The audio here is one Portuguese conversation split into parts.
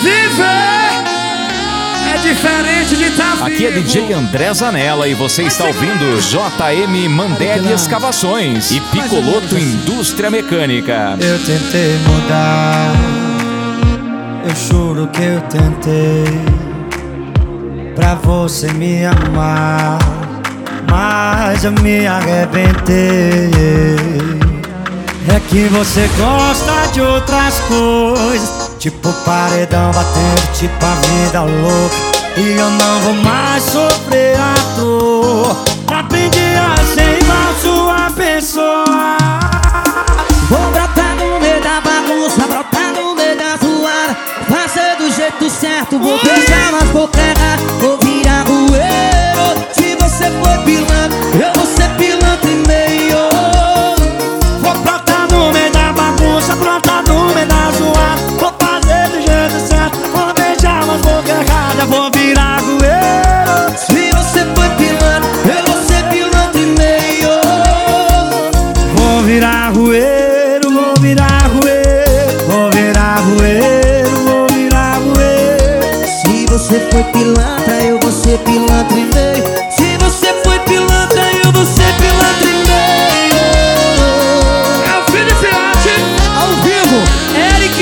Viver é diferente de estar vivo. Aqui é DJ André Zanella e você está ouvindo JM Mandelli Escavações e Picoloto Indústria Mecânica. Eu tentei mudar, eu juro que eu tentei, pra você me amar, mas eu me arrebentei. É que você gosta de outras coisas, tipo paredão batendo, tipo a vida louca. E eu não vou mais sofrer à toa. Aprendi a ser igual sua pessoa. Vou brotar no meio da bagunça, brotar no meio da zoada, fazer do jeito certo, vou beijar nas bocas erradas, vou virar rueiro. Se você for pilantra, eu vou ser pilantra e meio. Vou brotar no meio da bagunça, brotar no meio da zoada, vou fazer do jeito certo, vou beijar nas bocas erradas, vou virar rueiro. Se você for pilantra, eu vou ser pilantra e meio. Vou virar rueiro, vou virar rueiro, vou virar rueiro, vou virar rueiro. Se você for pilantra, eu vou ser pilantra e meio. Se você for pilantra, eu vou ser pilantra e meio. É o filho filhote Ao vivo, Eric.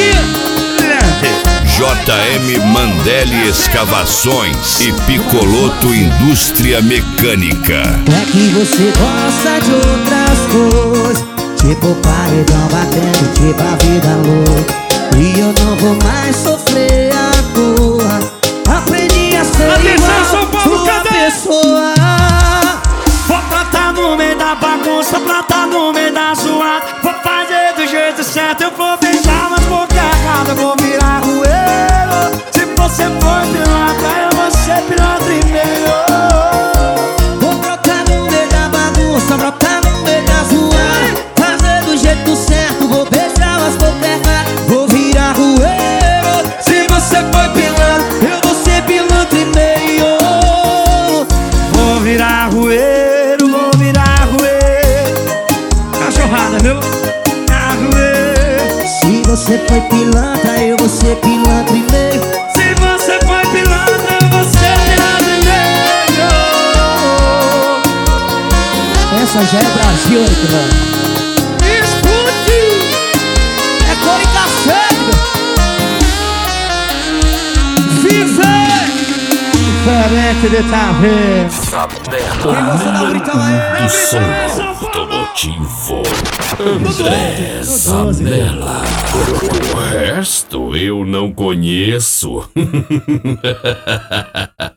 JM Mandelli Escavações e Picoloto Indústria Mecânica. É que você gosta de outras coisas, tipo paredão batendo, tipo a vida louca. E eu não vou mais sofrer à toa. Aprendi a ser Atenção, São igual Paulo, sua cadê? pessoa. Vou plantar no meio da bagunça, plantar no meio da zoada, vou fazer do jeito certo, eu vou beijar nas bocas erradas, eu vou virar rueiro. Se você for pilantra, eu vou ser pilantra e meio. Vou brotar no meio da bagunça, brotar no meio da zoada, fazer do jeito certo, vou beijar as bocas erradas, vou virar rueiro. Se você for pilantra, eu vou ser pilantra e meio. Vou virar rueiro, vou virar rueiro. Cachorrada, viu? Virar rueiro. Se você foi pilantra, eu vou ser pilantra e meio. Se você for pilantra, eu vou ser pilantra e meio. Essa já é Brasil, irmão. Escute. É cor e cacete. Viver Diferente de tá vendo. Quem gosta da Britão aí? Do som automotivo André Zanella. O resto eu não conheço.